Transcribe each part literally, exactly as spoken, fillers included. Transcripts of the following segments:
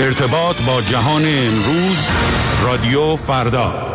ارتباط با جهان امروز، رادیو فردا.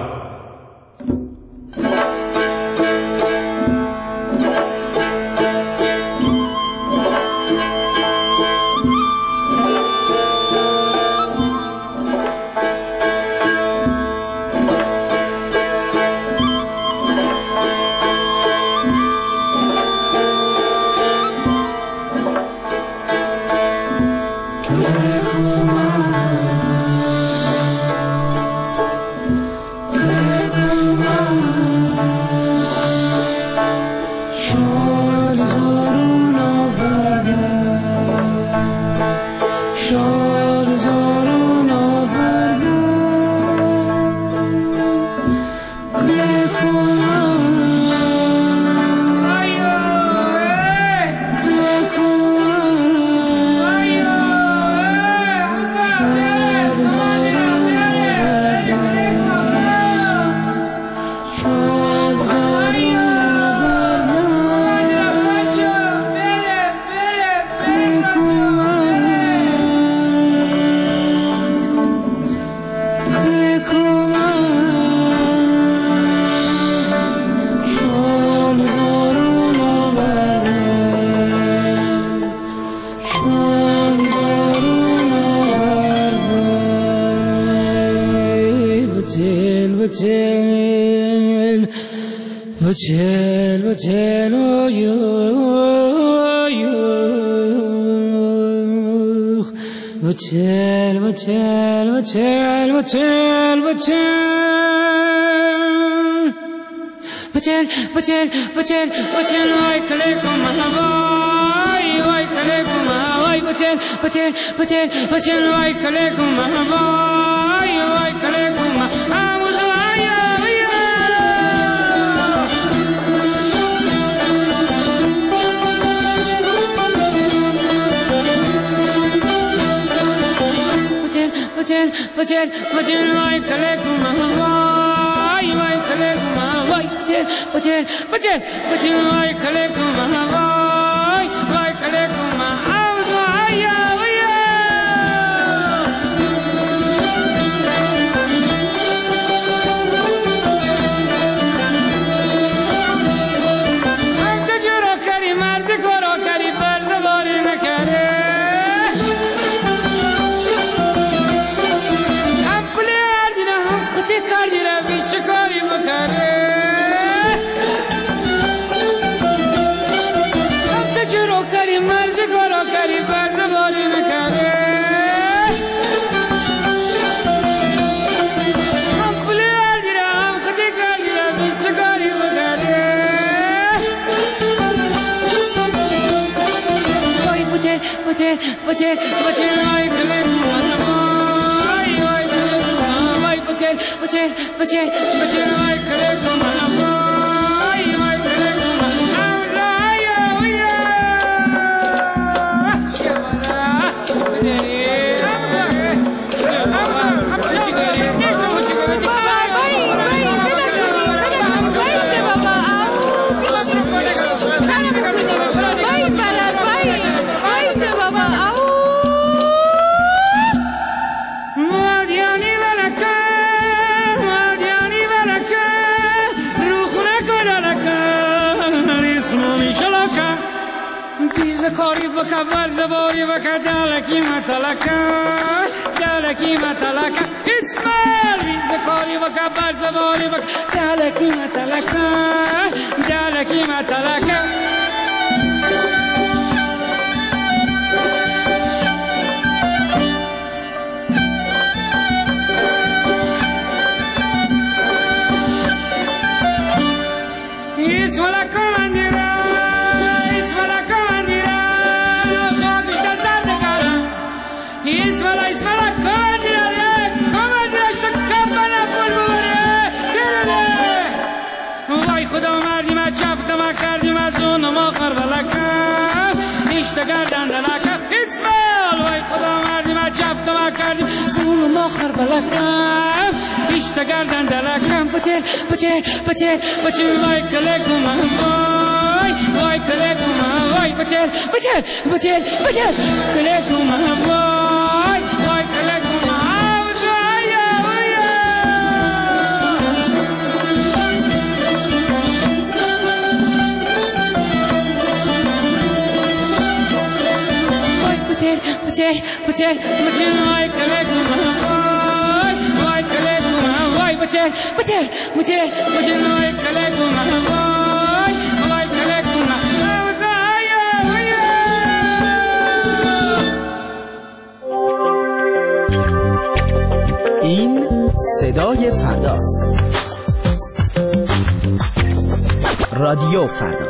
Vachel, vachel, oh you, you. Vachel, vachel, vachel, vachel, vachel. Vachel, vachel, vachel, vachel, ay kale kumava, ay kale kumava, ay vachel, vachel, vachel, vachel, ay kale kumava, ay kale kumava. Vachel, vachel, vachel, ay kale kumava, ay kale kumava, vachel, vachel, vachel, vachel, ay kale kumava, ay kale kumava, ay ay. Am tajura kari marz koro kari barz bari nakare. Kardira bichkari makare Abta churo kari marz koro kari barz bari makare Ampule kardira am khati kardira bichkari makare Oi puche puche puche puche ai kale Vachel, vachel, vachel, vachel, ay kale kumava, ay kale kumava, ay ay ay. Shabala, shabale, کاری بکبر زباری بکدالکی متلکه دالکی متلکه اسمال ریز کاری بکبر زباری بکدالکی متلکه دالکی متلکه اسمال کماندیره Isvala, isvala, komandira, komandira, shta kafana pul bubare, direle. Vay khuda mardi ma chafta ma kardi ma zunu ma kharbalaka, ishta gardan dalaka. Isval, vay khuda mardi ma chafta ma kardi zunu ma kharbalaka, ishta gardan dalaka. Patel, patel, patel, patel, vay kale kuma, vay, vay kale kuma, vay patel, patel, patel, patel, kale kuma, vay. Like بچه بچه بچه وای کلکومه وای وای کلکومه وای بچه بچه بچه بچه وای کلکومه وای وای کلکومه این صدای فرداست. رادیو فردا.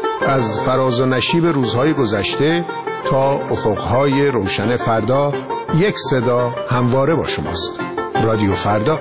از فراز و نشیب روزهای گذشته تا افقهای روشن فردا یک صدا همواره با شماست. رادیو فردا.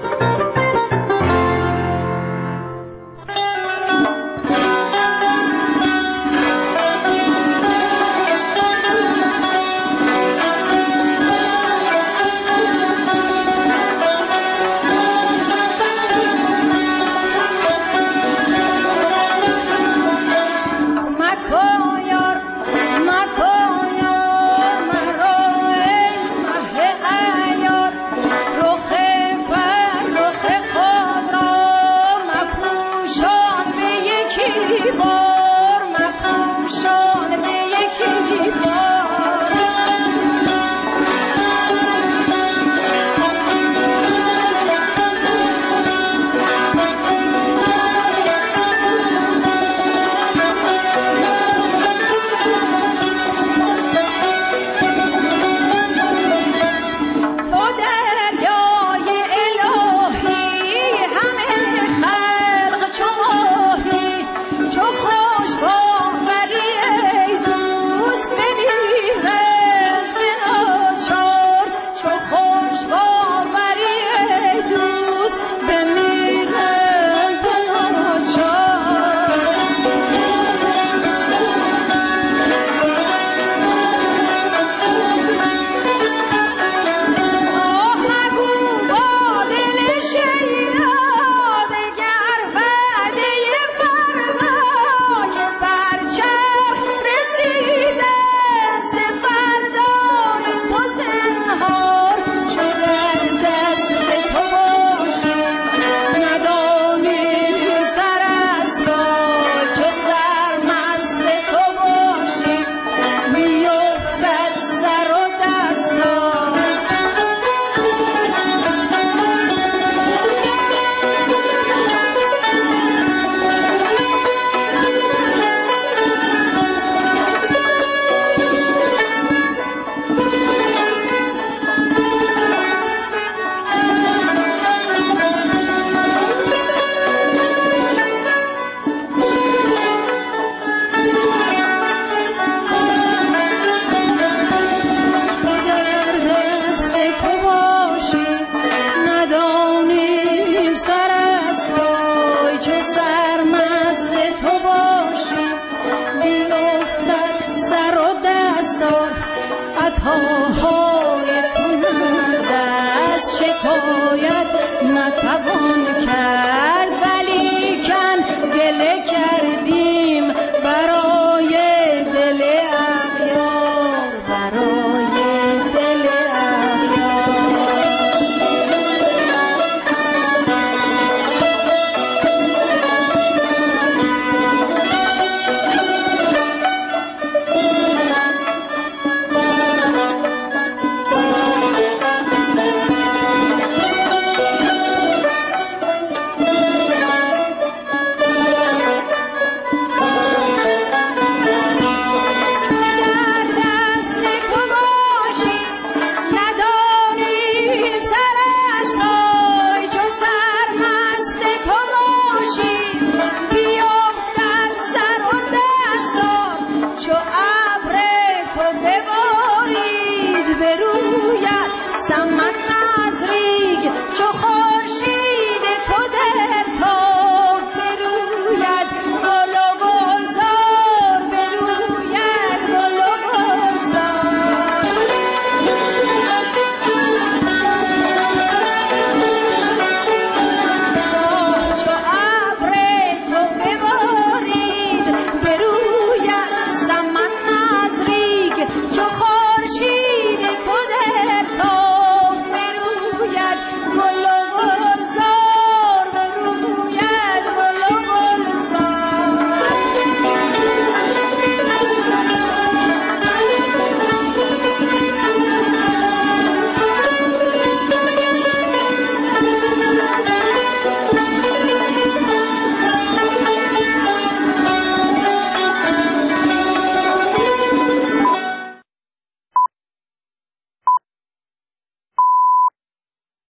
عطاهای تو دست شکن